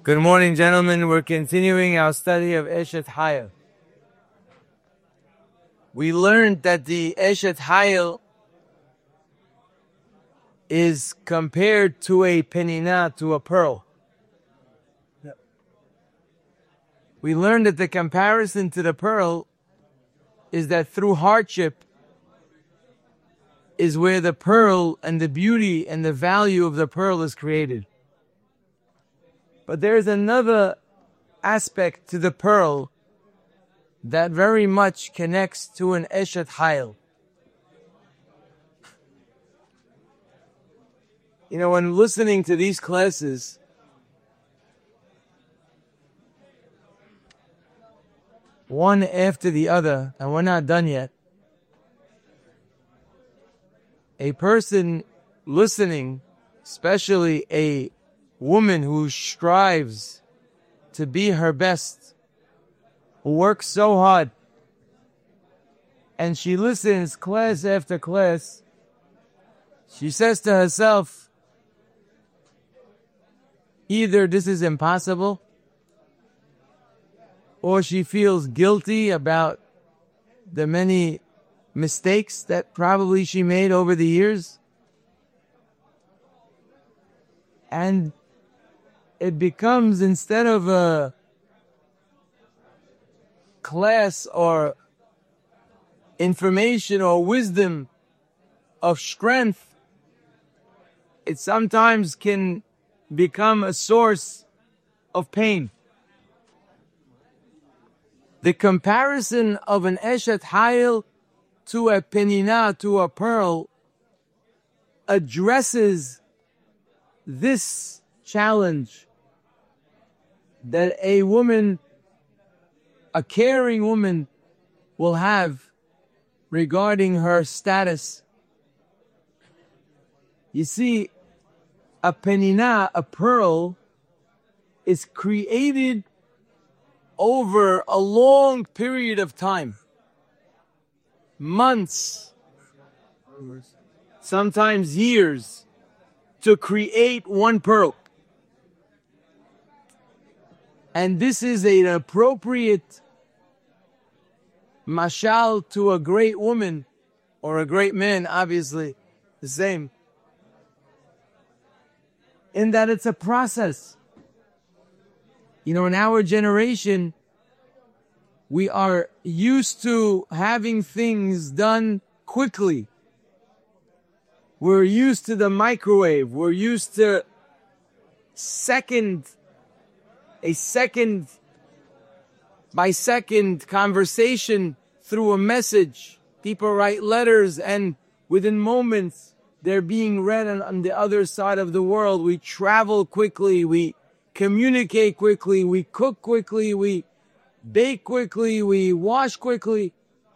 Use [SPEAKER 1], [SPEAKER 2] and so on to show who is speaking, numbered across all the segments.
[SPEAKER 1] Good morning, gentlemen. We're continuing our study of Eshet Hayil. We learned that the Eshet Hayil is compared to a penina, to a pearl. We learned that the comparison to the pearl is that through hardship is where the pearl and the beauty and the value of the pearl is created. But there's another aspect to the pearl that very much connects to an Eshet Hayil. You know, when listening to these classes, one after the other, and we're not done yet, a person listening, especially a woman who strives to be her best, who works so hard, and she listens class after class, she says to herself, either this is impossible, or she feels guilty about the many mistakes that probably she made over the years. And it becomes, instead of a class or information or wisdom of strength, it sometimes can become a source of pain. The comparison of an Eshet Hayil to a penina, to a pearl, addresses this challenge that a woman, a caring woman, will have regarding her status. You see, a penina, a pearl, is created over a long period of time. Months, sometimes years, to create one pearl. And this is an appropriate mashal to a great woman, or a great man, obviously, the same, in that it's a process. You know, in our generation, we are used to having things done quickly. We're used to the microwave. We're used to a second by second conversation through a message. People write letters, and within moments they're being read on the other side of the world. We travel quickly, we communicate quickly, we cook quickly, we bake quickly, we wash quickly,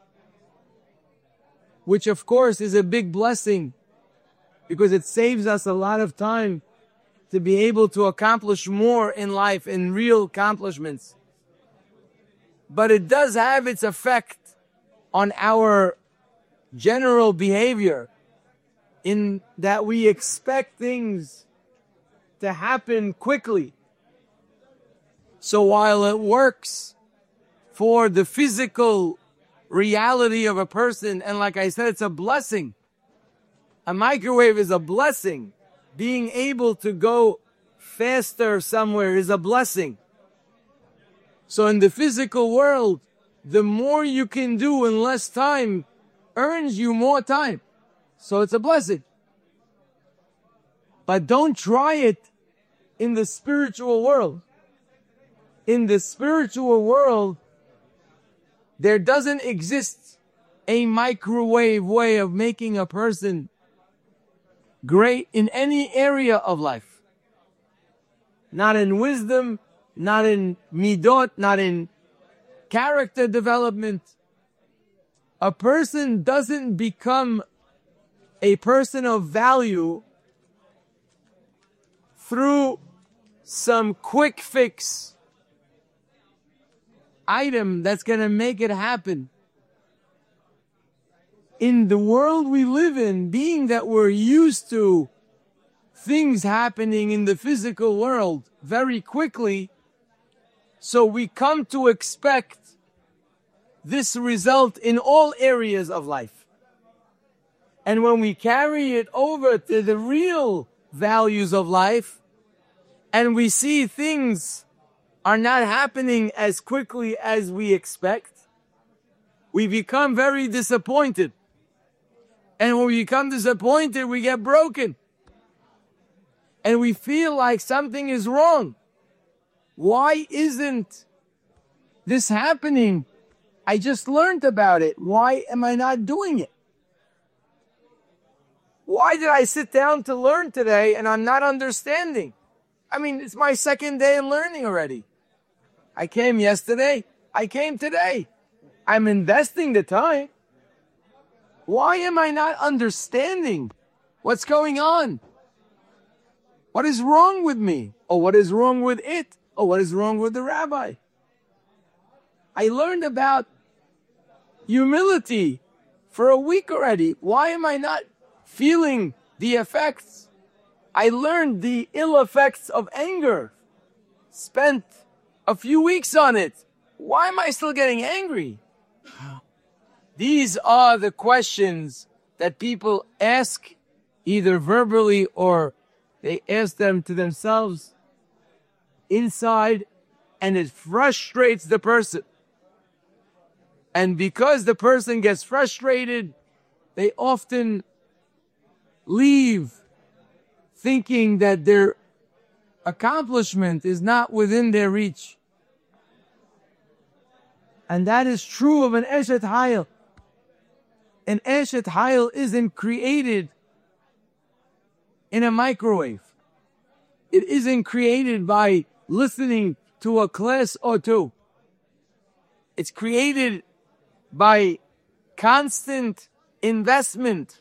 [SPEAKER 1] which of course is a big blessing because it saves us a lot of time to be able to accomplish more in life, in real accomplishments. But it does have its effect on our general behavior, in that we expect things to happen quickly. So while it works for the physical reality of a person, and like I said, it's a blessing. A microwave is a blessing. Being able to go faster somewhere is a blessing. So in the physical world, the more you can do in less time earns you more time. So it's a blessing. But don't try it in the spiritual world. In the spiritual world, there doesn't exist a microwave way of making a person great in any area of life. Not in wisdom, not in midot, not in character development. A person doesn't become a person of value through some quick fix item that's going to make it happen. In the world we live in, being that we're used to things happening in the physical world very quickly, so we come to expect this result in all areas of life. And when we carry it over to the real values of life, and we see things are not happening as quickly as we expect, we become very disappointed. And when we become disappointed, we get broken. And we feel like something is wrong. Why isn't this happening? I just learned about it. Why am I not doing it? Why did I sit down to learn today and I'm not understanding? I mean, it's my second day in learning already. I came yesterday. I came today. I'm investing the time. Why am I not understanding what's going on? What is wrong with me? Or what is wrong with it? Or what is wrong with the rabbi? I learned about humility for a week already. Why am I not feeling the effects? I learned the ill effects of anger. Spent a few weeks on it. Why am I still getting angry? These are the questions that people ask, either verbally or they ask them to themselves inside, and it frustrates the person. And because the person gets frustrated, they often leave thinking that their accomplishment is not within their reach. And that is true of an Eshet Hayil. An Eshet Hayil isn't created in a microwave. It isn't created by listening to a class or two. It's created by constant investment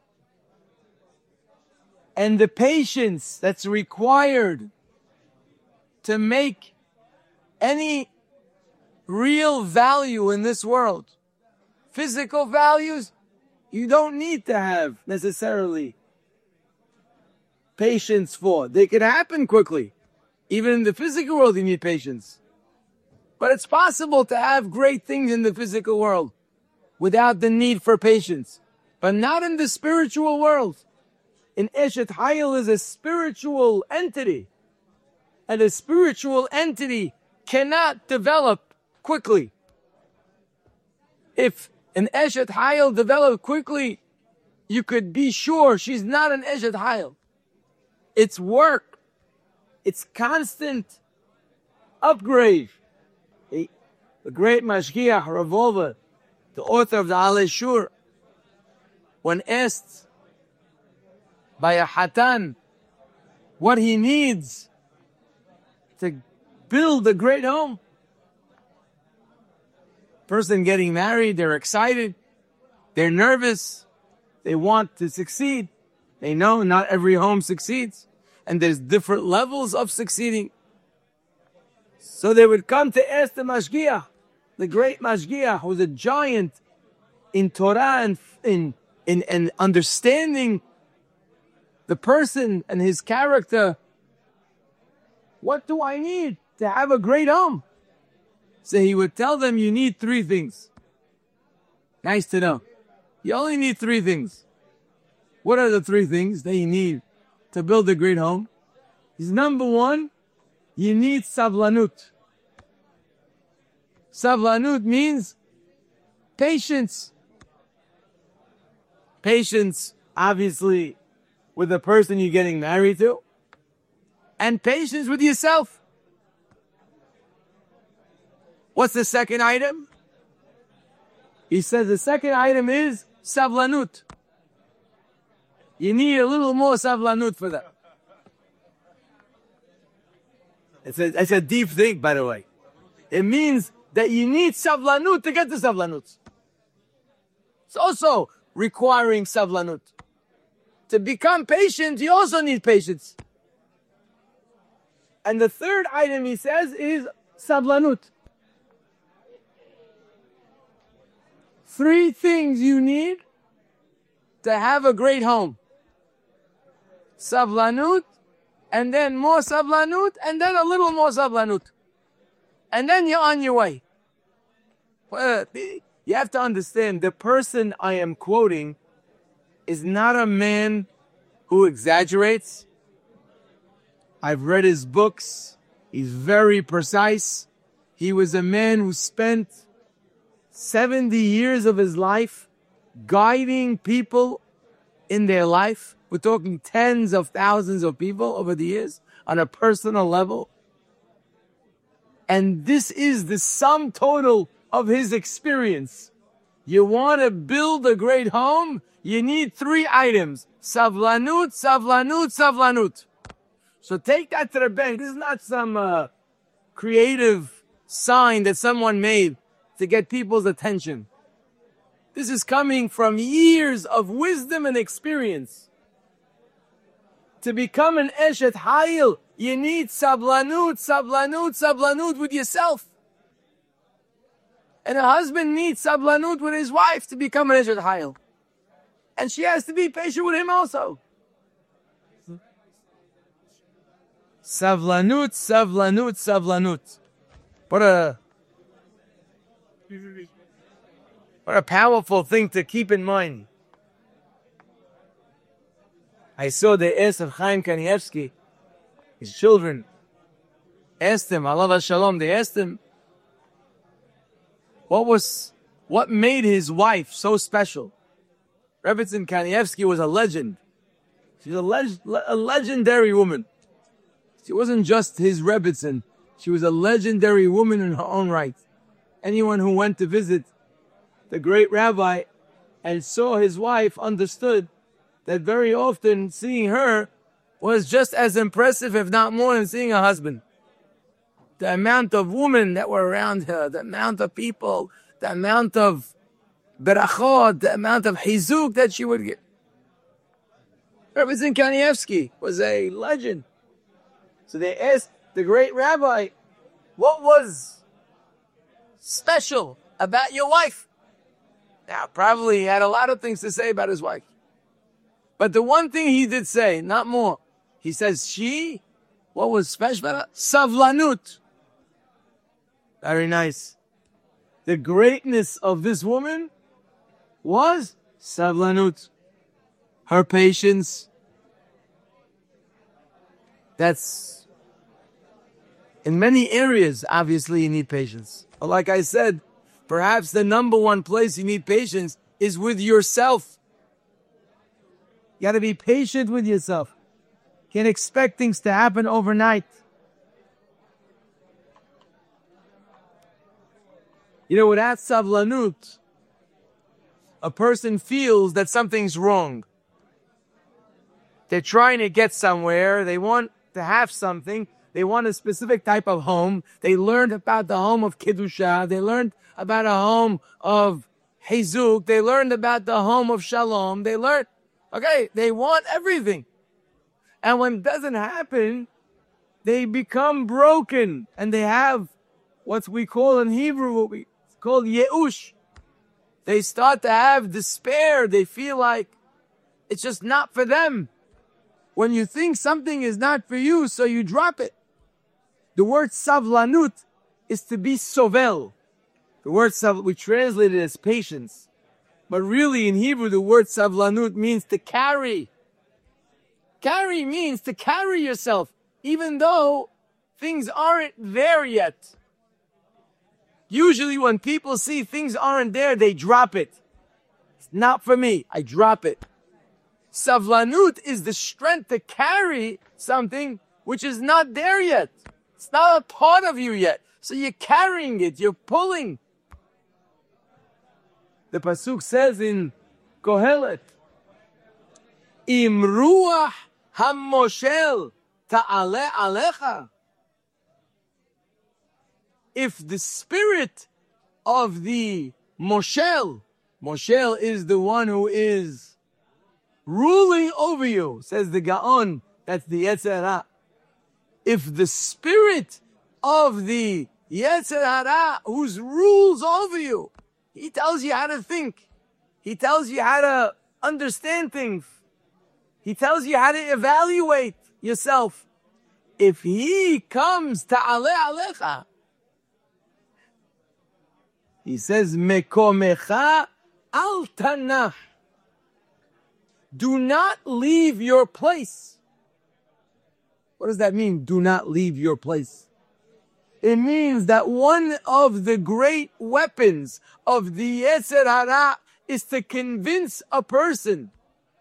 [SPEAKER 1] and the patience that's required to make any real value in this world. Physical values, you don't need to have necessarily patience for. They can happen quickly. Even in the physical world, you need patience. But it's possible to have great things in the physical world without the need for patience. But not in the spiritual world. An Eshet Hayil is a spiritual entity. And a spiritual entity cannot develop quickly. If an Eshet Hayil developed quickly, you could be sure she's not an Eshet Hayil. It's work. It's constant upgrade. The great Mashgiach Rav Wolbe, the author of the Alei Shur, when asked by a Hatan what he needs to build a great home. Person getting married, they're excited, they're nervous, they want to succeed. They know not every home succeeds, and there's different levels of succeeding. So they would come to ask the Mashgiach, the great Mashgiach, who's a giant in Torah and in understanding the person and his character. What do I need to have a great home? So he would tell them, you need three things. Nice to know. You only need three things. What are the three things that you need to build a great home? Is number one, you need savlanut. Savlanut means patience. Patience, obviously, with the person you're getting married to. And patience with yourself. What's the second item? He says the second item is savlanut. You need a little more savlanut for that. It's a deep thing, by the way. It means that you need savlanut to get the savlanut. It's also requiring savlanut. To become patient, you also need patience. And the third item he says is savlanut. Three things you need to have a great home. sablanut, and then more sablanut, and then a little more sablanut. And then you're on your way. Well, you have to understand, the person I am quoting is not a man who exaggerates. I've read his books. He's very precise. He was a man who spent 70 years of his life guiding people in their life. We're talking tens of thousands of people over the years on a personal level. And this is the sum total of his experience. You want to build a great home, you need 3 items. Savlanut, savlanut, savlanut. So take that to the bank. This is not some creative sign that someone made to get people's attention. This is coming from years of wisdom and experience. To become an Eshet Hayil, you need sablanut, sablanut, sablanut with yourself. And a husband needs sablanut with his wife to become an Eshet Hayil. And she has to be patient with him also. Savlanut, savlanut, savlanut. What a powerful thing to keep in mind. I saw the S of Chaim Kanievsky. His children asked him, Allah Shalom, they asked him, what made his wife so special? Rebbetzin Kanievsky was a legend. She's a legendary woman. She wasn't just his Rebbetzin. She was a legendary woman in her own right. Anyone who went to visit the great rabbi and saw his wife understood that very often seeing her was just as impressive, if not more, than seeing a husband. The amount of women that were around her, the amount of people, the amount of berachot, the amount of hizuk that she would get. Rebbetzin Kanievsky was a legend. So they asked the great rabbi, what was special about your wife? Now, probably he had a lot of things to say about his wife. But the one thing he did say, not more, he says, what was special about her? Savlanut. Very nice. The greatness of this woman was savlanut. Her patience. That's, in many areas, obviously you need patience. But like I said, perhaps the number one place you need patience is with yourself. You got to be patient with yourself. Can't expect things to happen overnight. You know, without savlanut, a person feels that something's wrong. They're trying to get somewhere. They want to have something. They want a specific type of home. They learned about the home of Kedusha. They learned about a home of Hizuk. They learned about the home of Shalom. They learned, they want everything. And when it doesn't happen, they become broken. And they have what we call in Hebrew, what we call Yeush. They start to have despair. They feel like it's just not for them. When you think something is not for you, so you drop it. The word savlanut is to be sovel. The word we translate it as patience. But really in Hebrew, the word savlanut means to carry. Carry means to carry yourself, even though things aren't there yet. Usually when people see things aren't there, they drop it. It's not for me. I drop it. Savlanut is the strength to carry something which is not there yet. It's not a part of you yet. So you're carrying it. You're pulling. The pasuk says in Kohelet, Im ruach hamoshel ta'ale alecha. If the spirit of the moshel is the one who is ruling over you, says the Gaon, that's the Yetzer Hara. If the spirit of the Yetzer Hara, whose rules over you, he tells you how to think, he tells you how to understand things, He tells you how to evaluate yourself. If he comes ta'aleh alecha, he says, mekomecha al tanah. Do not leave your place. What does that mean? Do not leave your place. It means that one of the great weapons of the Yetzer Hara is to convince a person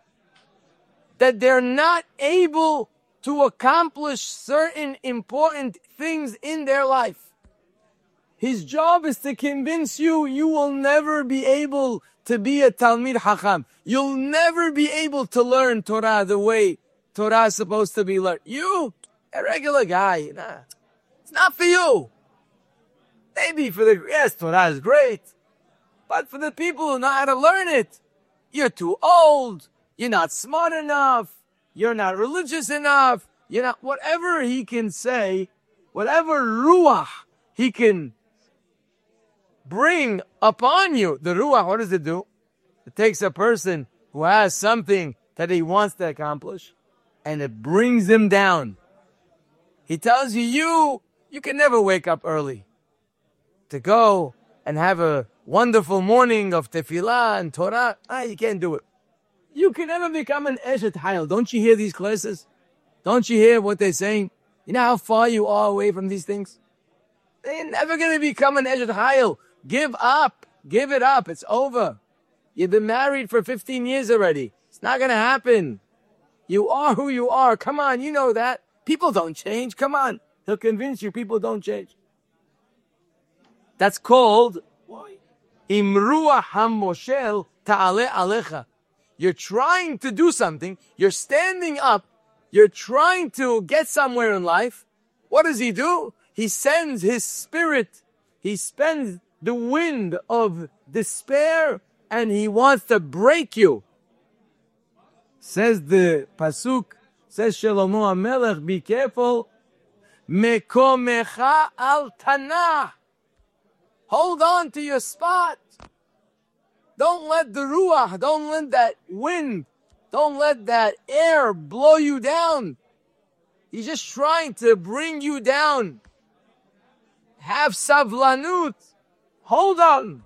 [SPEAKER 1] that they're not able to accomplish certain important things in their life. His job is to convince you, you will never be able to be a Talmid Hacham. You'll never be able to learn Torah the way Torah is supposed to be learned. You, a regular guy, nah, it's not for you. Maybe yes, Torah is great. But for the people who know how to learn it, you're too old, you're not smart enough, you're not religious enough, you're not, whatever he can say, whatever ruach he can bring upon you. The ruach, what does it do? It takes a person who has something that he wants to accomplish, and it brings him down. He tells you, you can never wake up early to go and have a wonderful morning of tefillah and Torah. You can't do it. You can never become an Eshet Hayil. Don't you hear these classes? Don't you hear what they're saying? You know how far you are away from these things? They're never going to become an Eshet Hayil. Give up. Give it up. It's over. You've been married for 15 years already. It's not going to happen. You are who you are. Come on, you know that. People don't change. Come on. He'll convince you people don't change. That's called Imruah HaMoshel Ta'aleh Alecha. You're trying to do something. You're standing up. You're trying to get somewhere in life. What does he do? He sends his spirit. He spends the wind of despair and he wants to break you. Says the Pasuk, says Shlomo HaMelech, be careful. Mekomecha al tanah. Hold on to your spot. Don't let the ruach, don't let that wind, don't let that air blow you down. He's just trying to bring you down. Have savlanut. Hold on.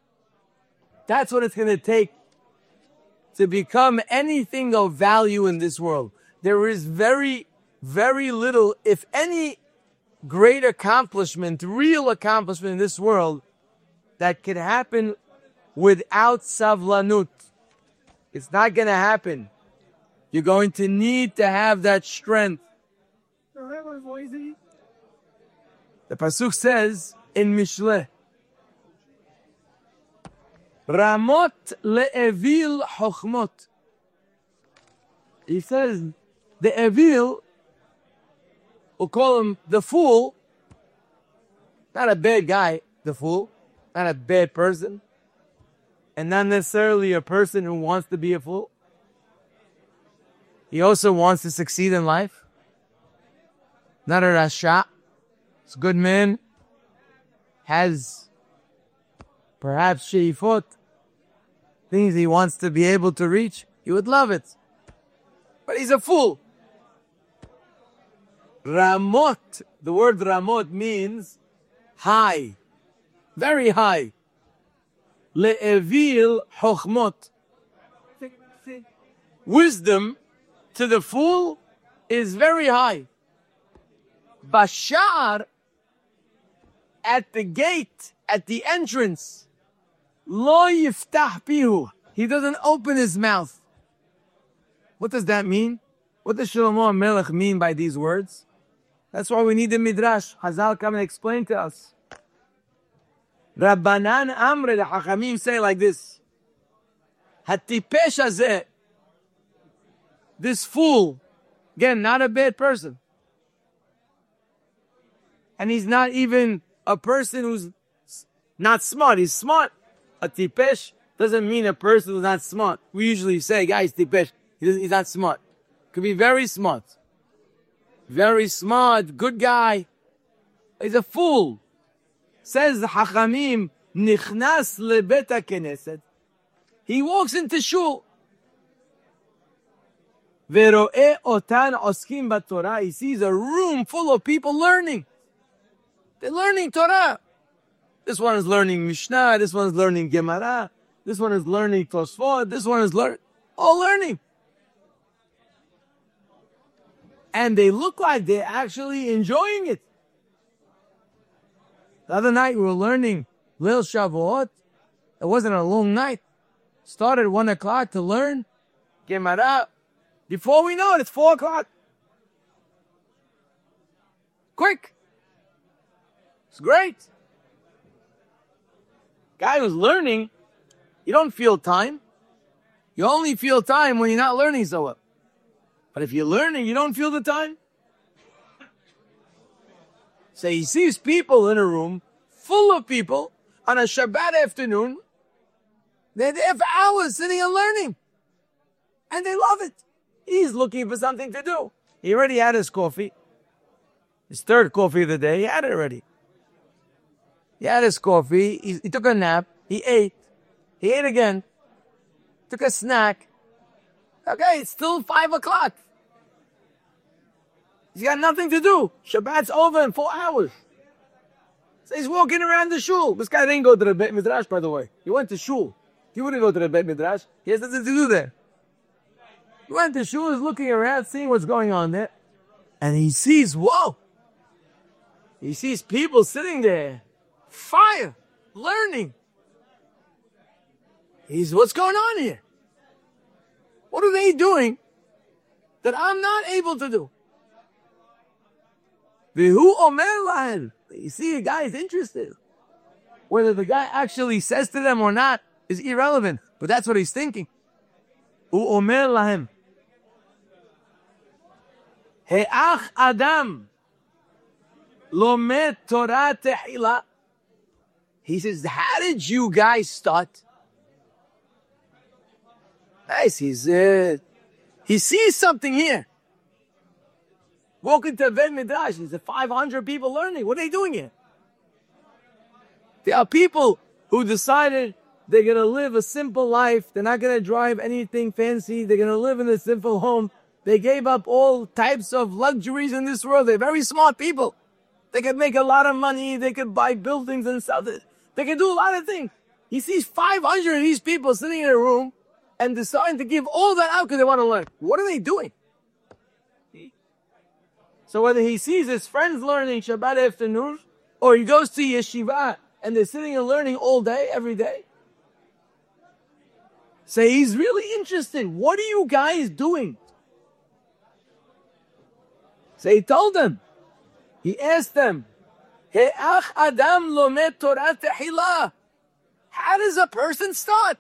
[SPEAKER 1] That's what it's going to take to become anything of value in this world. There is very, very little, if any, great accomplishment, real accomplishment in this world that can happen without savlanut. It's not going to happen. You're going to need to have that strength. The Pasuk says in Mishleh, Ramot le'evil chochmot. He says, the evil, we'll call him the fool, not a bad guy, the fool, not a bad person, and not necessarily a person who wants to be a fool. He also wants to succeed in life. Not a rasha. He's a good man. Has perhaps sheifot, things he wants to be able to reach. He would love it. But he's a fool. Ramot, the word Ramot means high, very high. Le'evil chochmot. Wisdom to the fool is very high. Bashar, at the gate, at the entrance, lo yiftah pihu. He doesn't open his mouth. What does that mean? What does Shlomo HaMelech mean by these words? That's why we need the Midrash. Hazal come and explain to us. Rabbanan Amre, the Hachamim say like this. Hatipesh hazeh. This fool, again, not a bad person. And he's not even a person who's not smart. He's smart. A tipesh doesn't mean a person who's not smart. We usually say, guys, tipesh. He's not smart. Could be very smart. Very smart, good guy. He's a fool. Says the Hachamim, Nichnas lebeta keneset. He walks into shul. Vero'e otan oskim b'Torah. He sees a room full of people learning. They're learning Torah. This one is learning Mishnah. This one is learning Gemara. This one is learning Tosfot. This one is all learning. And they look like they're actually enjoying it. The other night we were learning Lil Shavuot. It wasn't a long night. Started at 1 o'clock to learn Gemara. Before we know it, it's 4 o'clock. Quick. It's great. Guy who's learning, you don't feel time. You only feel time when you're not learning so well. But if you're learning, you don't feel the time. So he sees people in a room full of people on a Shabbat afternoon. They're there for hours sitting and learning. And they love it. He's looking for something to do. He already had his coffee. His third coffee of the day. He had it already. He had his coffee. He took a nap. He ate. He ate again. Took a snack. Okay, it's still 5 o'clock. He's got nothing to do. Shabbat's over in 4 hours. So he's walking around the shul. This guy didn't go to the Beit Midrash, by the way. He went to shul. He wouldn't go to the Beit Midrash. He has nothing to do there. He went to shul, he's looking around, seeing what's going on there. And he sees, whoa! He sees people sitting there. Fire! Learning. What's going on here? What are they doing that I'm not able to do? V'hu omer lahem. You see, a guy is interested. Whether the guy actually says to them or not is irrelevant. But that's what he's thinking. Hu omer lahem. He'ach adam lomed Torah tehila. He says, how did you guys start? Nice, he sees something here. Walking to Beit Midrash, there's 500 people learning. What are they doing here? There are people who decided they're going to live a simple life. They're not going to drive anything fancy. They're going to live in a simple home. They gave up all types of luxuries in this world. They're very smart people. They could make a lot of money. They could buy buildings and stuff. They can do a lot of things. He sees 500 of these people sitting in a room and deciding to give all that out because they want to learn. What are they doing? So whether he sees his friends learning Shabbat afternoon, or he goes to yeshiva and they're sitting and learning all day, every day. So he's really interested. What are you guys doing? So he told them. He asked them, He'ach adam lomed Torah tehila. How does a person start?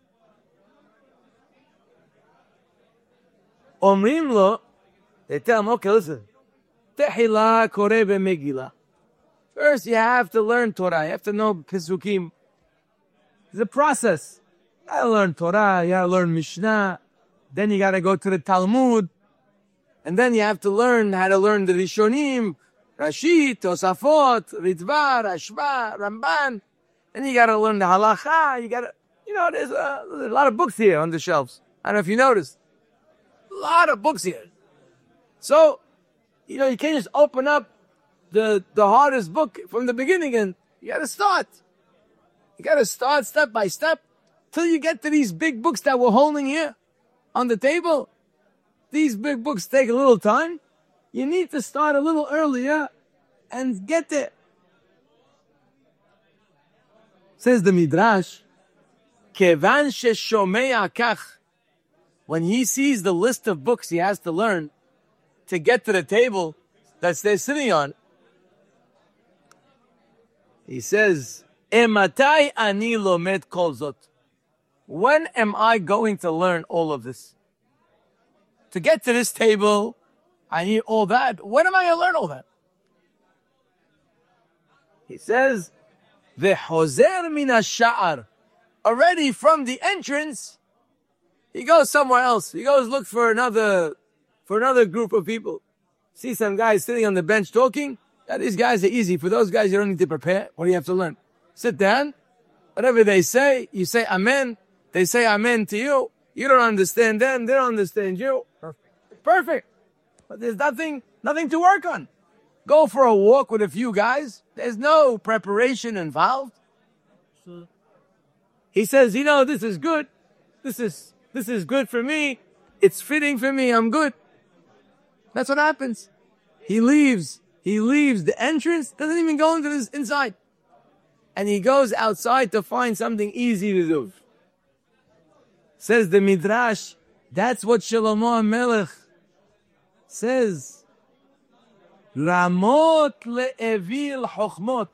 [SPEAKER 1] Omrim lo, they tell him, okay, listen. Tehila koreh b'megillah. First, you have to learn Torah. You have to know Pesukim. It's a process. You gotta learn Torah. You gotta learn Mishnah. Then you gotta go to the Talmud. And then you have to learn how to learn the Rishonim, Rashi, Tosafot, Ritva, Rashba, Ramban. Then you gotta learn the Halacha. There's a lot of books here on the shelves. I don't know if you noticed. A lot of books here. So, you can't just open up the hardest book from the beginning, and you gotta start. You gotta start step by step till you get to these big books that we're holding here on the table. These big books take a little time. You need to start a little earlier and get there. Says the Midrash, Kevan sheshomea kach. When he sees the list of books he has to learn to get to the table that they're sitting on, he says, Ematai ani lomed kol zot. When am I going to learn all of this? To get to this table, I need all that. When am I going to learn all that? He says, V'hozer min hasha'ar. Already from the entrance, he goes somewhere else. He goes look for another group of people. See some guys sitting on the bench talking. Yeah, these guys are easy. For those guys, you don't need to prepare. What do you have to learn? Sit down. Whatever they say, you say amen. They say amen to you. You don't understand them. They don't understand you. perfect. But there's nothing to work on. Go for a walk with a few guys. There's no preparation involved. He says, this is good. This is good for me. It's fitting for me. I'm good. That's what happens. He leaves the entrance, doesn't even go into this inside. And he goes outside to find something easy to do. Says the Midrash, that's what Shlomo HaMelech says. Ramot le'evil chochmot.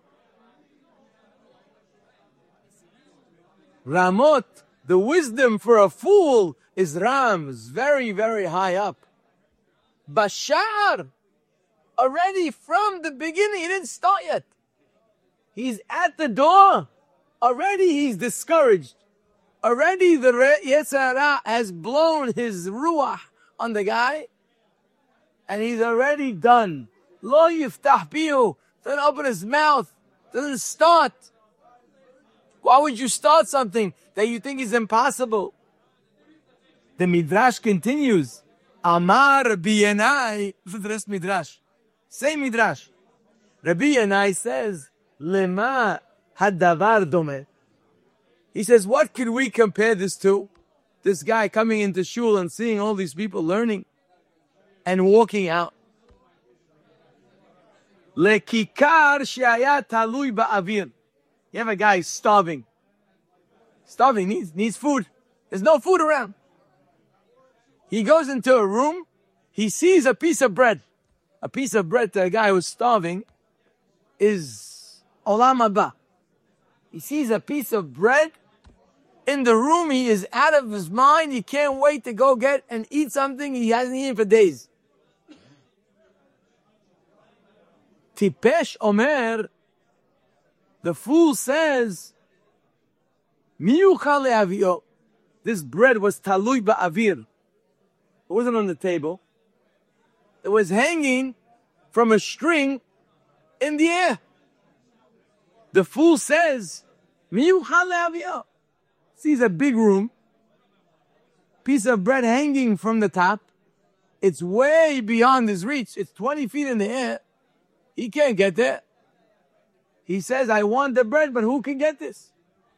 [SPEAKER 1] Ramot, the wisdom for a fool is Ram's, very, very high up. Bashar, already from the beginning, he didn't start yet. He's at the door. Already he's discouraged. Already the Yetzer Hara has blown his ruach on the guy. And he's already done. Lo yiftah pihu, doesn't open his mouth, doesn't start. Why would you start something that you think is impossible? The Midrash continues. Amar Rabbi Yanai, this is the rest Midrash. Same Midrash. Rabbi Yanai says, Lema hadavar domeh. He says, what could we compare this to? This guy coming into shul and seeing all these people learning and walking out. Lekikar she'aya talui ba'avir. You have a guy starving. Starving, needs food. There's no food around. He goes into a room. He sees a piece of bread. A piece of bread to a guy who's starving is olam haba. He sees a piece of bread in the room. He is out of his mind. He can't wait to go get and eat something he hasn't eaten for days. Tipesh Omer, the fool says, Mi yuchal le'avio. This bread was talui ba'avir. It wasn't on the table. It was hanging from a string in the air. The fool says, Mi yuchal le'avio. Sees a big room, piece of bread hanging from the top. It's way beyond his reach. It's 20 feet in the air. He can't get there. He says, I want the bread, but who can get this?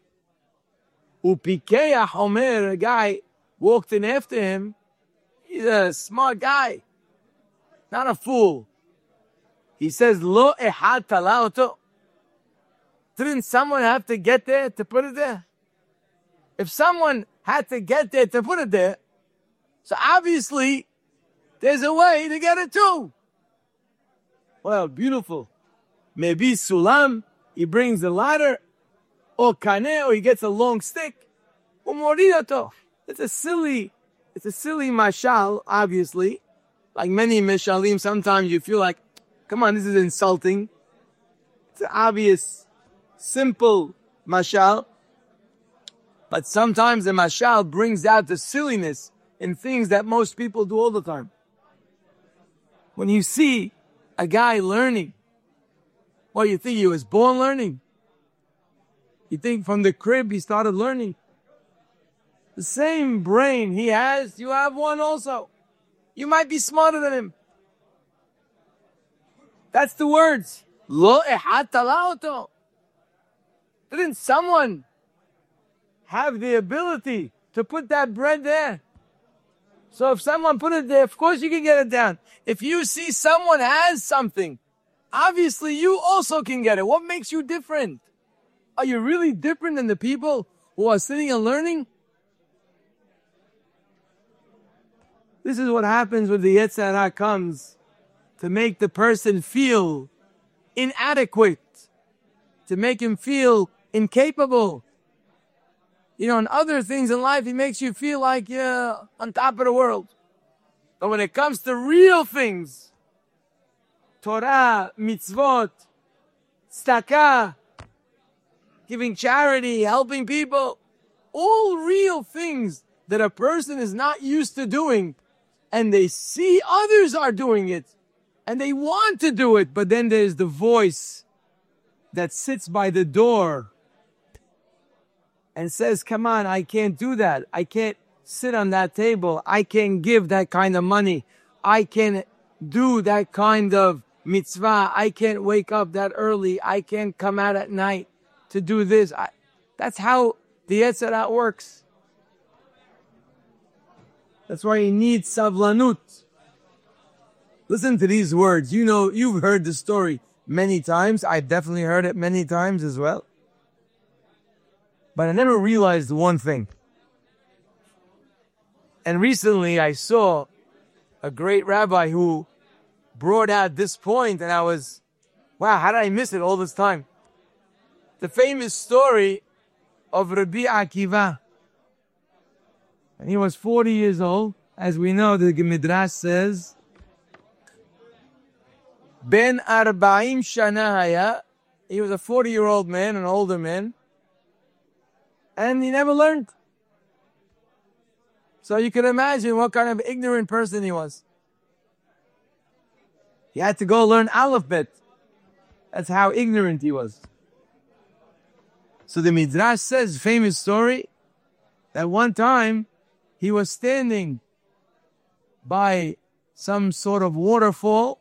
[SPEAKER 1] Upikeach Omer, a guy walked in after him. He's a smart guy, not a fool. He says, Lo ehad talaoto. Didn't someone have to get there to put it there? If someone had to get there to put it there, so obviously there's a way to get it too. Well, beautiful. Maybe Sulam, he brings the ladder, or Kaneh, or he gets a long stick. Umoridato. It's a silly mashal, obviously. Like many mishalim, sometimes you feel like, come on, this is insulting. It's an obvious, simple mashal. But sometimes the mashal brings out the silliness in things that most people do all the time. When you see a guy learning, well, you think he was born learning? You think from the crib he started learning? The same brain he has, you have one also. You might be smarter than him. That's the words. Lo ehad talaoto. Didn't someone have the ability to put that bread there? So if someone put it there, of course you can get it down. If you see someone has something, obviously you also can get it. What makes you different? Are you really different than the people who are sitting and learning? This is what happens when the Yetzer Hara comes to make the person feel inadequate, to make him feel incapable. You know, in other things in life, it makes you feel like you're on top of the world. But when it comes to real things, Torah, mitzvot, tzedakah, giving charity, helping people, all real things that a person is not used to doing, and they see others are doing it, and they want to do it, but then there's the voice that sits by the door and says, come on, I can't do that. I can't sit on that table. I can give that kind of money. I can do that kind of mitzvah. I can't wake up that early. I can't come out at night to do this. That's how the Yetzer Hara works. That's why you need savlanut. Listen to these words. You know, you've heard the story many times. I've definitely heard it many times as well. But I never realized one thing. And recently I saw a great rabbi who brought out this point, and I was, wow, how did I miss it all this time? The famous story of Rabbi Akiva. And he was 40 years old. As we know, the Midrash says, Ben Arba'im Shana Haya. He was a 40-year-old man, an older man. And he never learned. So you can imagine what kind of ignorant person he was. He had to go learn Aleph-Bet. That's how ignorant he was. So the Midrash says, famous story, that one time he was standing by some sort of waterfall,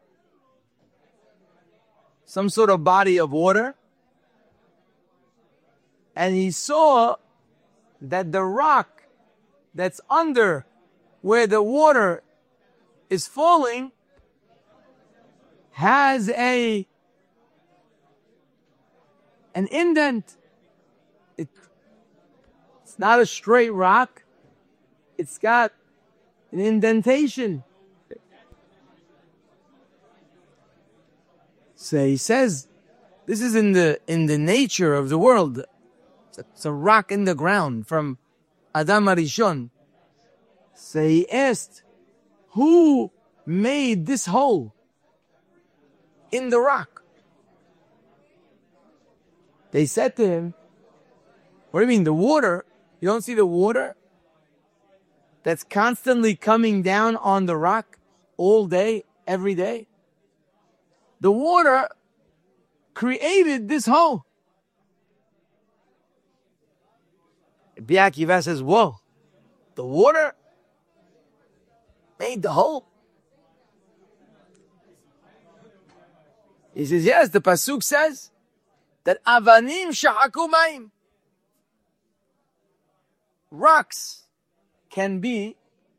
[SPEAKER 1] some sort of body of water, and he saw that the rock that's under where the water is falling has an indent. It's not a straight rock. It's got an indentation. So he says, this is in the nature of the world. It's a rock in the ground from Adam Arishon. So he asked, who made this hole in the rock? They said to him, what do you mean, the water? You don't see the water that's constantly coming down on the rock all day, every day? The water created this hole. Rabbi Akiva says, whoa, the water made the hole? He says, yes, the Pasuk says that avanim shahaku mayim. Rocks can be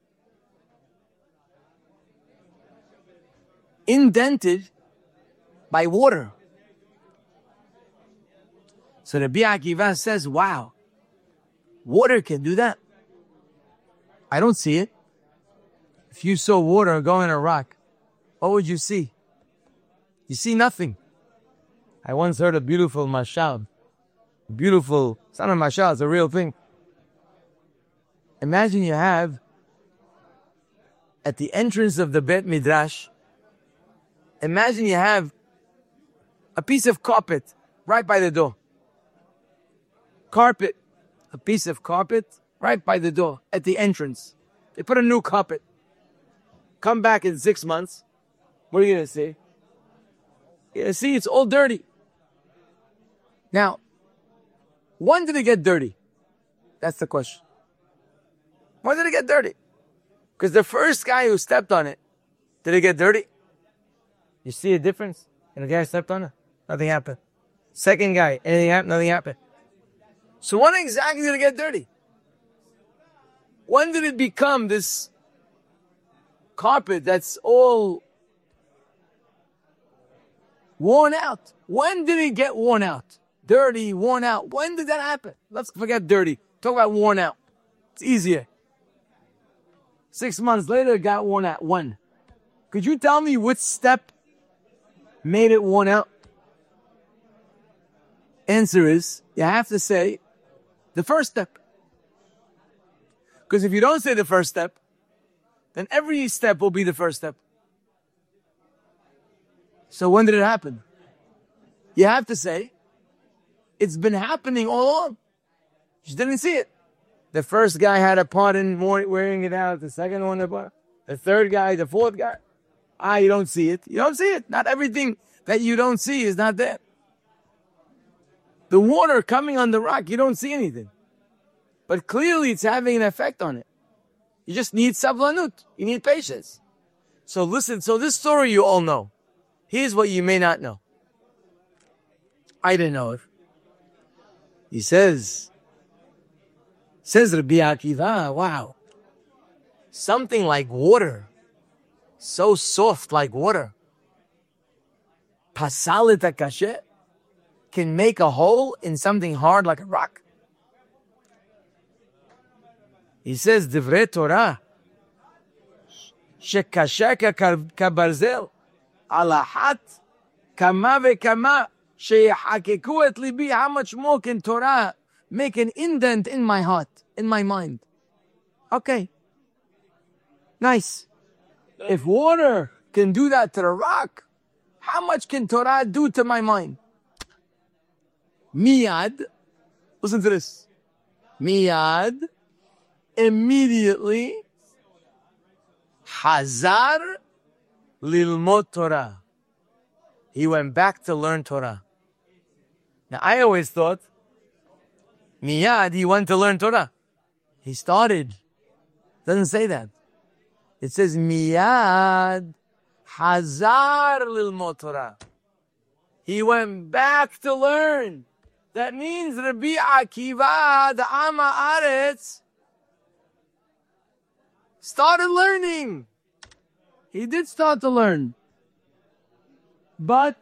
[SPEAKER 1] indented by water. So Rabbi Akiva says, wow, water can do that. I don't see it. If you saw water go in a rock, what would you see? You see nothing. I once heard a beautiful mashal. Beautiful, it's not a mashal, it's a real thing. Imagine you have, at the entrance of the Bet Midrash, imagine you have a piece of carpet right by the door. Carpet. A piece of carpet right by the door at the entrance. They put a new carpet. Come back in 6 months. What are you going to see? You're going to see it's all dirty. Now, when did it get dirty? That's the question. When did it get dirty? Because the first guy who stepped on it, did it get dirty? You see a difference? And the guy stepped on it? Nothing happened. Second guy, anything happened? Nothing happened. So when exactly did it get dirty? When did it become this carpet that's all worn out? When did it get worn out? Dirty, worn out. When did that happen? Let's forget dirty. Talk about worn out. It's easier. 6 months later, it got worn out. When? Could you tell me which step made it worn out? Answer is, you have to say the first step. Because if you don't say the first step, then every step will be the first step. So when did it happen? You have to say, it's been happening all along. You just didn't see it. The first guy had a part in wearing it out. The second one, the third guy, the fourth guy. You don't see it. You don't see it. Not everything that you don't see is not there. The water coming on the rock, you don't see anything. But clearly it's having an effect on it. You just need sablanut. You need patience. So listen, so this story you all know. Here's what you may not know. I didn't know it. He says Rabbi Akiva, wow. Something like water. So soft like water. Pasalit hakashet can make a hole in something hard like a rock. He says, Divrei Torah, shekashaka kabarzel, alahat, kama vekama, sheyahakeku et libi. How much more can Torah make an indent in my heart, in my mind? Okay. Nice. If water can do that to the rock, how much can Torah do to my mind? Miyad, listen to this. Miyad, immediately, Hazar lilmod Torah. He went back to learn Torah. Now, I always thought, Miyad, he went to learn Torah. He started. Doesn't say that. It says, Miyad Hazar lilmod Torah. He went back to learn. That means Rabbi Akiva, the Amma Aretz, started learning. He did start to learn. But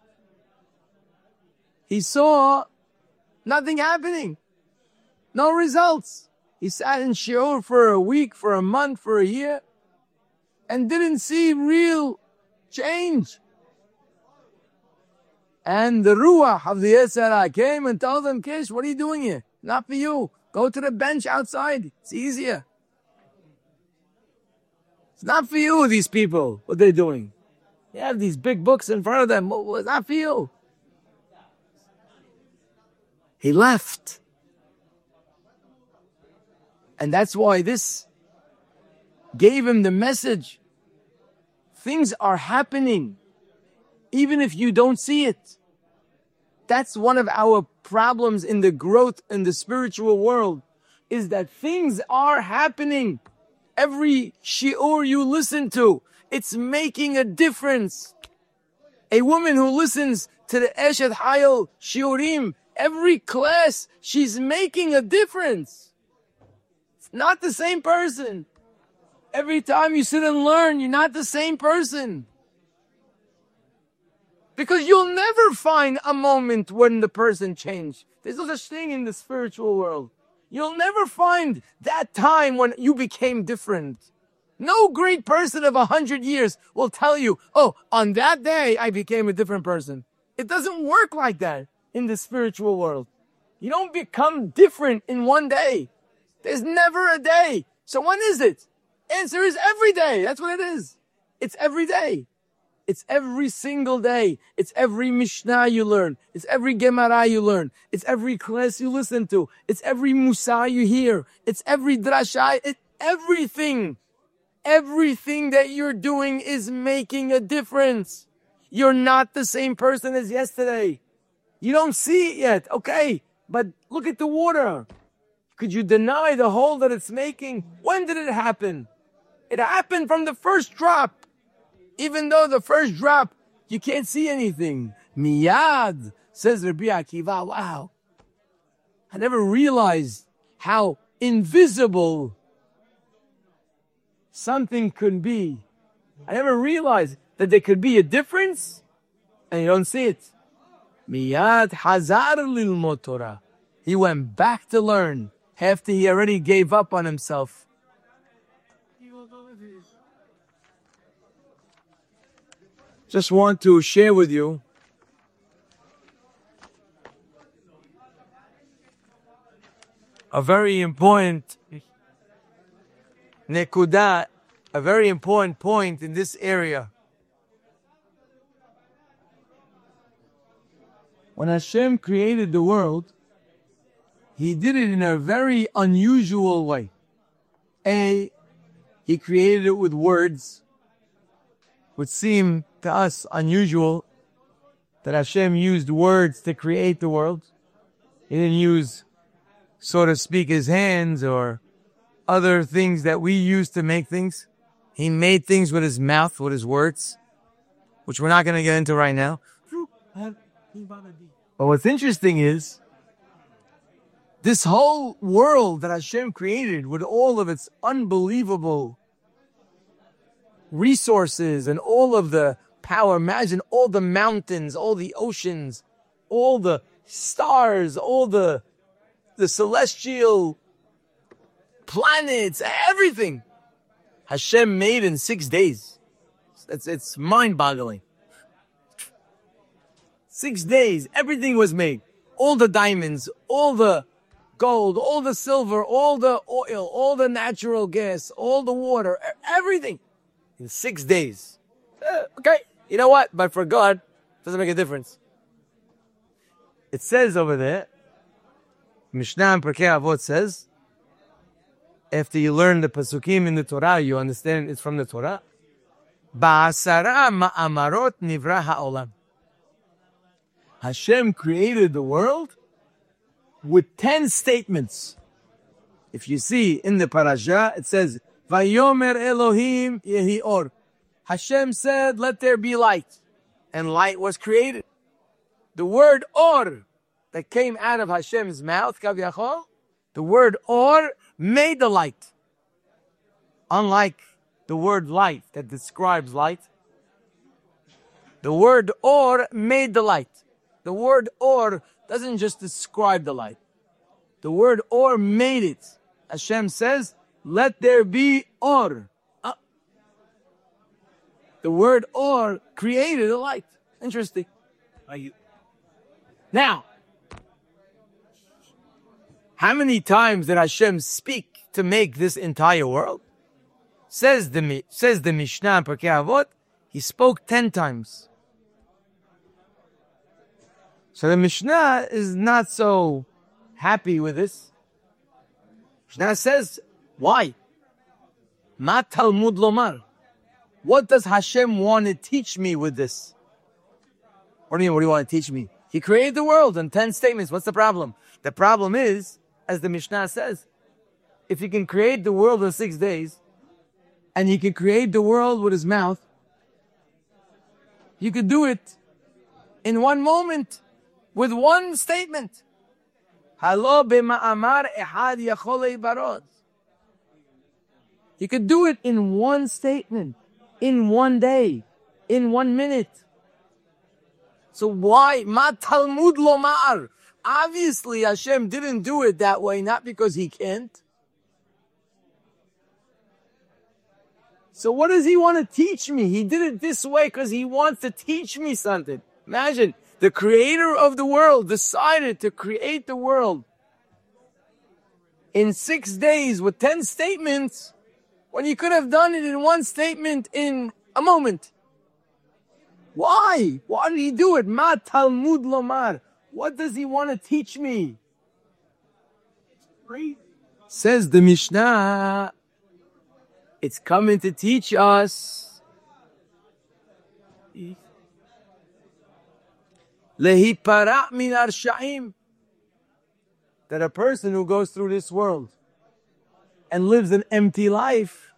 [SPEAKER 1] he saw nothing happening. No results. He sat in shiur for a week, for a month, for a year, and didn't see real change. And the Ruach of the Yetzer Hara came and told him, Kish, what are you doing here? Not for you. Go to the bench outside. It's easier. It's not for you, these people, what they're doing. You have these big books in front of them. It's not for you. He left. And that's why this gave him the message. Things are happening, even if you don't see it. That's one of our problems in the growth in the spiritual world, is that things are happening. Every shiur you listen to, it's making a difference. A woman who listens to the Eshet Hayil shiurim, every class, she's making a difference. It's not the same person. Every time you sit and learn, you're not the same person. Because you'll never find a moment when the person changed. There's no such thing in the spiritual world. You'll never find that time when you became different. No great person of 100 years will tell you, oh, on that day I became a different person. It doesn't work like that in the spiritual world. You don't become different in one day. There's never a day. So when is it? Answer is every day. That's what it is. It's every day. It's every single day. It's every Mishnah you learn. It's every Gemara you learn. It's every class you listen to. It's every Musa you hear. It's every drasha. It's everything. Everything that you're doing is making a difference. You're not the same person as yesterday. You don't see it yet. Okay. But look at the water. Could you deny the hole that it's making? When did it happen? It happened from the first drop. Even though the first drop, you can't see anything. Miyad, says Rabbi Akiva, wow. I never realized how invisible something could be. I never realized that there could be a difference and you don't see it. Miyad hazar lilmod Torah. He went back to learn after he already gave up on himself. Just want to share with you a very important nekuda, a very important point in this area. When Hashem created the world, He did it in a very unusual way. He created it with words, which seem to us unusual that Hashem used words to create the world. He didn't use so to speak, his hands or other things that we use to make things. He made things with his mouth, with his words, which we're not going to get into right now. But what's interesting is this whole world that Hashem created with all of its unbelievable resources and all of the power. Imagine all the mountains, all the oceans, all the stars, all the celestial planets, everything Hashem made in 6 days. It's mind-boggling. 6 days, everything was made. All the diamonds, all the gold, all the silver, all the oil, all the natural gas, all the water, everything in 6 days. Okay, you know what? But for God, it doesn't make a difference. It says over there, Mishnah in Pirkei Avot says, after you learn the Pasukim in the Torah, you understand it's from the Torah. Ba'asara ma'amarot nivra ha'olam. Hashem created the world with 10 statements. If you see in the parasha, it says, Vayomer Elohim yehi or. Hashem said, let there be light. And light was created. The word or that came out of Hashem's mouth, Kaviyachol, the word or made the light. Unlike the word light that describes light, the word or made the light. The word or doesn't just describe the light. The word or made it. Hashem says, let there be or. The word or created a light. Interesting. Now, how many times did Hashem speak to make this entire world? Says the Mishnah in Pirkei Avot, he spoke 10 times. So the Mishnah is not so happy with this. Mishnah says, why? Ma Talmud lomar. What does Hashem want to teach me with this? What do you mean, what do you want to teach me? He created the world in 10 statements. What's the problem? The problem is, as the Mishnah says, if he can create the world in 6 days, and he can create the world with his mouth, you could do it in one moment, with one statement. Halo b'ma'amar ehad yachol barod. You could do it in one statement, in one day, in 1 minute. So why? Ma Talmud lomar. Obviously Hashem didn't do it that way, not because he can't. So what does he want to teach me? He did it this way because he wants to teach me something. Imagine, the creator of the world decided to create the world in 6 days with 10 statements when you could have done it in one statement in a moment. Why? Why did he do it? Ma Talmud lomar. What does he want to teach me? Says the Mishnah, it's coming to teach us Lehipara min arshaim, that a person who goes through this world and lives an empty life,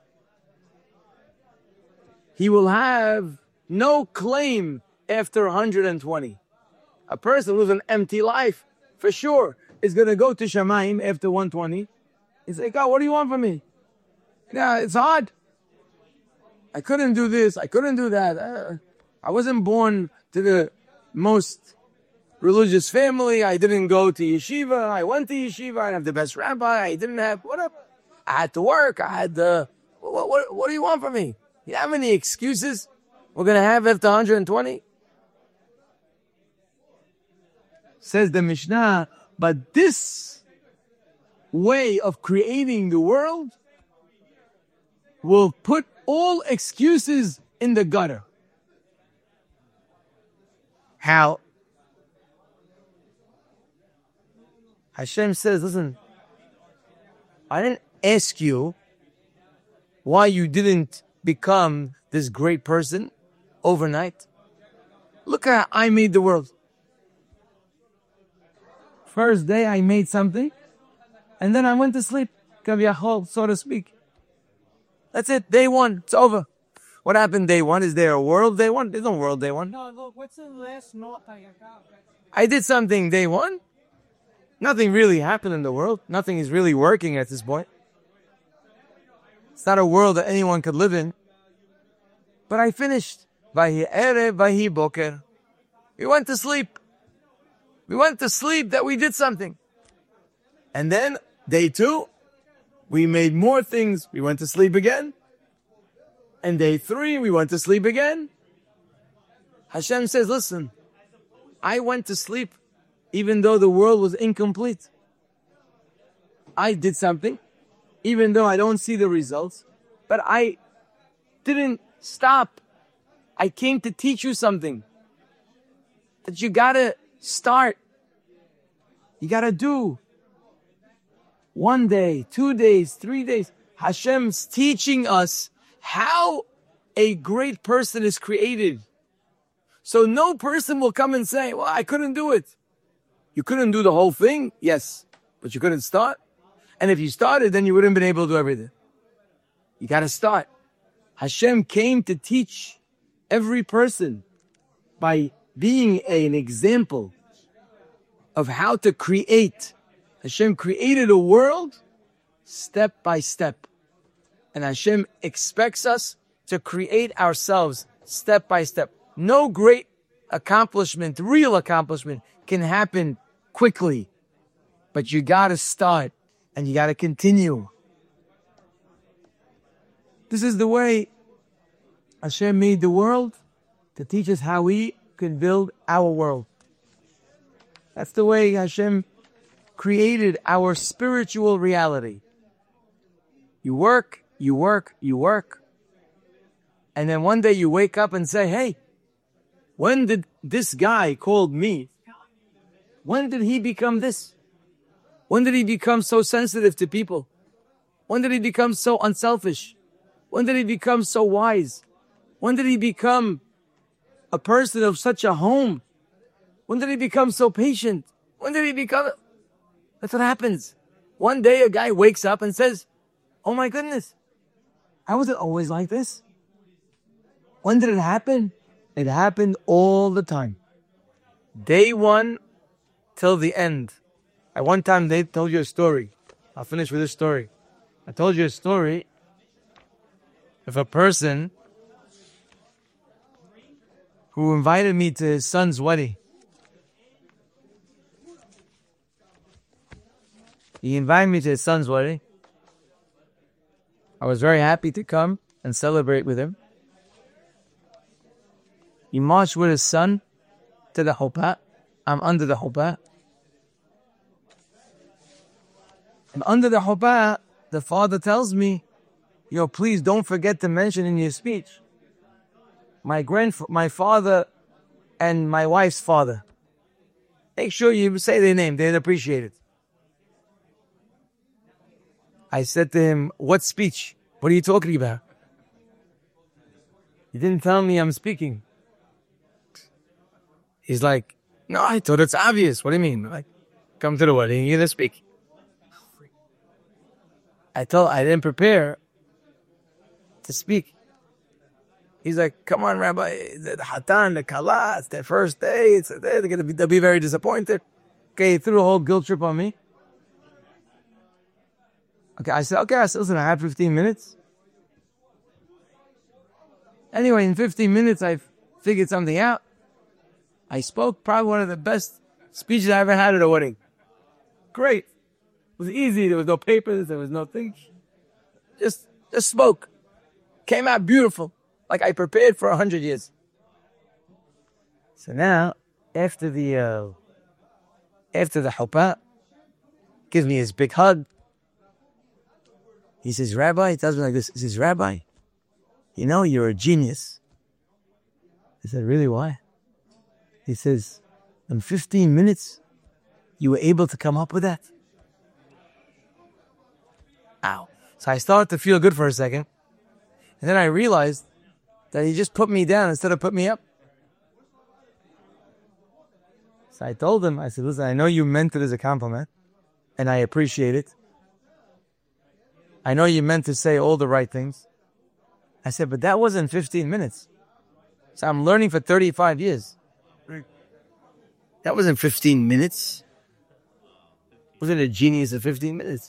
[SPEAKER 1] he will have no claim after 120. A person who lives an empty life, for sure, is going to go to Shamayim after 120. He's like, God, what do you want from me? Yeah, it's hard. I couldn't do this. I couldn't do that. I wasn't born to the most religious family. I didn't go to yeshiva. I went to yeshiva. I didn't have the best rabbi. I didn't have whatever. I had to work. I had the. What do you want from me? You have any excuses we're going to have after 120? Says the Mishnah, but this way of creating the world will put all excuses in the gutter. How? Hashem says, listen, I didn't ask you why you didn't become this great person overnight. Look how I made the world. First day I made something, And then I went to sleep, kaviyachol, so to speak. That's it, day one, it's over. What happened day one? Is there a world day one? There's no world day one.
[SPEAKER 2] No, look, what's the last note I got?
[SPEAKER 1] I did something day one. Nothing really happened in the world. Nothing is really working at this point. It's not a world that anyone could live in. But I finished. Vahi erev, vahi boker. We went to sleep. We went to sleep that we did something. And then, day two, we made more things. We went to sleep again. And day three, we went to sleep again. Hashem says, listen, I went to sleep even though the world was incomplete. I did something, even though I don't see the results, but I didn't stop. I came to teach you something. That you gotta start. You gotta do. 1 day, 2 days, 3 days. Hashem's teaching us how a great person is created. So no person will come and say, well, I couldn't do it. You couldn't do the whole thing? Yes. But you couldn't start? And if you started, then you wouldn't have been able to do everything. You gotta start. Hashem came to teach every person by being an example of how to create. Hashem created a world step by step. And Hashem expects us to create ourselves step by step. No great accomplishment, real accomplishment, can happen quickly. But you gotta start and you gotta continue. This is the way Hashem made the world to teach us how we can build our world. That's the way Hashem created our spiritual reality. You work, you work, you work. And then one day you wake up and say, hey, when did this guy called me? When did he become this? When did he become so sensitive to people? When did he become so unselfish? When did he become so wise? When did he become a person of such a home? When did he become so patient? When did he become... That's what happens. One day a guy wakes up and says, oh my goodness, I wasn't always like this. When did it happen? It happened all the time. Day one till the end. At one time they told you a story. I'll finish with this story. I told you a story of a person who invited me to his son's wedding. He invited me to his son's wedding. I was very happy to come and celebrate with him. He marched with his son to the chuppah. I'm under the chuppah. And under the chuppah, the father tells me, please don't forget to mention in your speech my father and my wife's father. Make sure you say their name. They'd appreciate it. I said to him, what speech? What are you talking about? He didn't tell me I'm speaking. He's like, no, I thought it's obvious. What do you mean? Like, come to the wedding, you're gonna speak. I didn't prepare to speak. He's like, come on, Rabbi, the Hatan, the Kala, it's their first day, they'll be very disappointed. Okay, he threw a whole guilt trip on me. Okay, I said, listen, I have 15 minutes. Anyway, in 15 minutes, I figured something out. I spoke probably one of the best speeches I ever had at a wedding. Great. It was easy. There was no papers. There was no thing. Just spoke. Came out beautiful. Like I prepared for 100 years. So now, after the chuppah, gives me his big hug. He says, Rabbi, he tells me like this. He says, Rabbi, you're a genius. I said, really, why? He says, in 15 minutes, you were able to come up with that? Ow. So I started to feel good for a second. And then I realized that he just put me down instead of put me up. So I told him, I said, listen, I know you meant it as a compliment, and I appreciate it. I know you meant to say all the right things. I said, but that wasn't 15 minutes. So I'm learning for 35 years. That wasn't 15 minutes. Wasn't a genius of 15 minutes.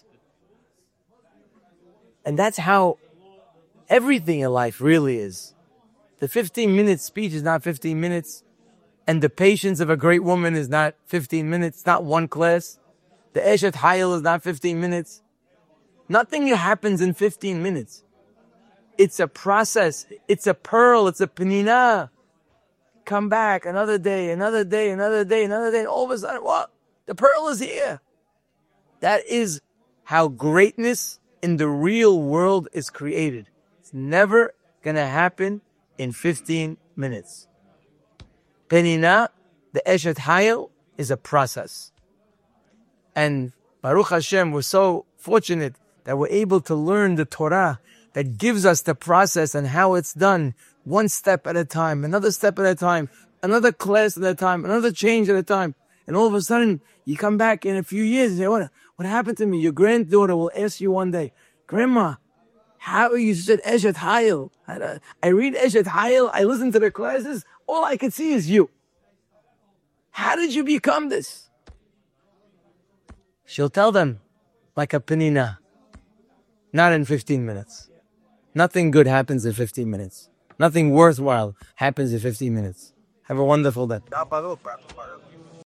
[SPEAKER 1] And that's how everything in life really is. The 15-minute speech is not 15 minutes. And the patience of a great woman is not 15 minutes. It's not one class. The Eshet Hayil is not 15 minutes. Nothing happens in 15 minutes. It's a process. It's a pearl. It's a penina. Come back another day, another day, another day, another day. And all of a sudden, what? The pearl is here. That is how greatness in the real world is created. It's never going to happen in 15 minutes. Penina, the Eshet Hayil, is a process. And Baruch Hashem, we're so fortunate that we're able to learn the Torah that gives us the process and how it's done, one step at a time, another step at a time, another class at a time, another change at a time. And all of a sudden, you come back in a few years and say, what happened to me? Your granddaughter will ask you one day, Grandma, how you said Eshet Hayil? I read Eshet Hayil, I listen to the classes, all I can see is you. How did you become this? She'll tell them, like a penina, not in 15 minutes. Nothing good happens in 15 minutes. Nothing worthwhile happens in 15 minutes. Have a wonderful day.